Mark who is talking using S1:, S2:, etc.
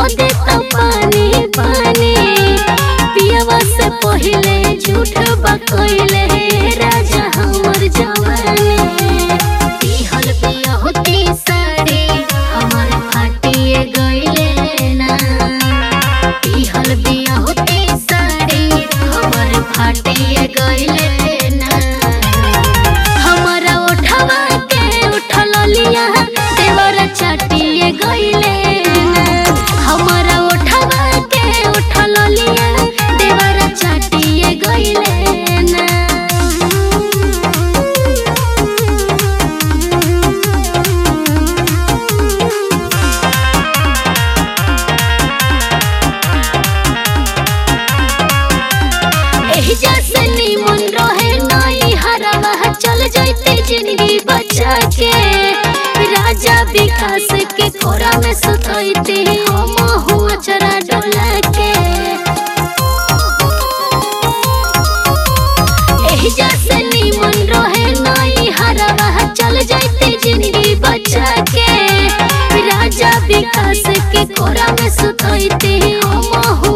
S1: को देता पानी पानी। पियवा से पहिले झूठ बकैले राजा हमर जवानी। दिहल पिया होती साड़ी हमर फाटिए गइले ना। दिहल पिया होती साड़ी हमर फाटिए गइले ना। हमारा उठवा के उठल लिया देवर चाटिए गइले ना। हमारा उठवा के उठल लिया देवर चाटिए गइले ना। एही जैसे नीमन रहे नाई हरवा चल जैते जिंदगी बचा के। राजा विकास के कोरा में सुतैते हम हुआ चरा डोला के। एही जैसे नीमन रहे नाई हरवा चल जैते जिंदगी बचा के। राजा विकास के कोरा में सुतैते हम